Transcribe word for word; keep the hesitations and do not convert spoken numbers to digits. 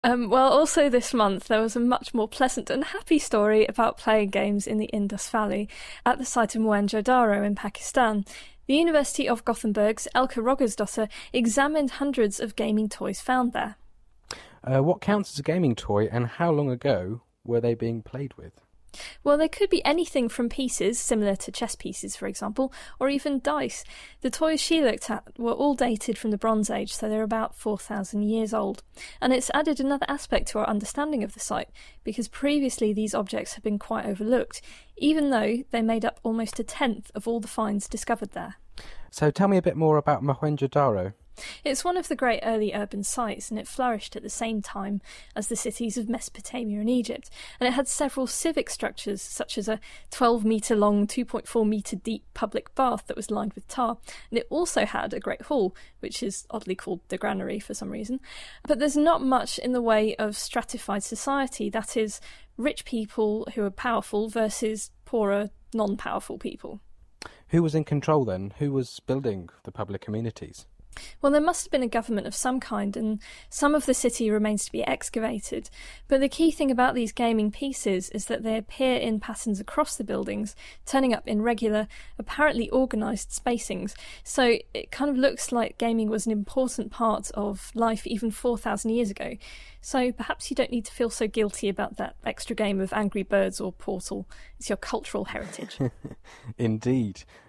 Um, well, also this month there was a much more pleasant and happy story about playing games in the Indus Valley at the site of Mohenjo-daro in Pakistan. The University of Gothenburg's Elke Rogersdotter examined hundreds of gaming toys found there. Uh, what counts as a gaming toy, and how long ago were they being played with? Well, they could be anything from pieces, similar to chess pieces for example, or even dice. The toys she looked at were all dated from the Bronze Age, so they're about four thousand years old. And it's added another aspect to our understanding of the site, because previously these objects had been quite overlooked, even though they made up almost a tenth of all the finds discovered there. So tell me a bit more about Mohenjo-daro. It's one of the great early urban sites, and it flourished at the same time as the cities of Mesopotamia and Egypt. And it had several civic structures, such as a twelve metre long, two point four metre deep public bath that was lined with tar. And it also had a great hall, which is oddly called the granary for some reason. But there's not much in the way of stratified society, that is, rich people who are powerful versus poorer, non-powerful people. Who was in control then? Who was building the public amenities? Well, there must have been a government of some kind, and some of the city remains to be excavated. But the key thing about these gaming pieces is that they appear in patterns across the buildings, turning up in regular, apparently organised spacings. So it kind of looks like gaming was an important part of life even four thousand years ago. So perhaps you don't need to feel so guilty about that extra game of Angry Birds or Portal. It's your cultural heritage. Indeed.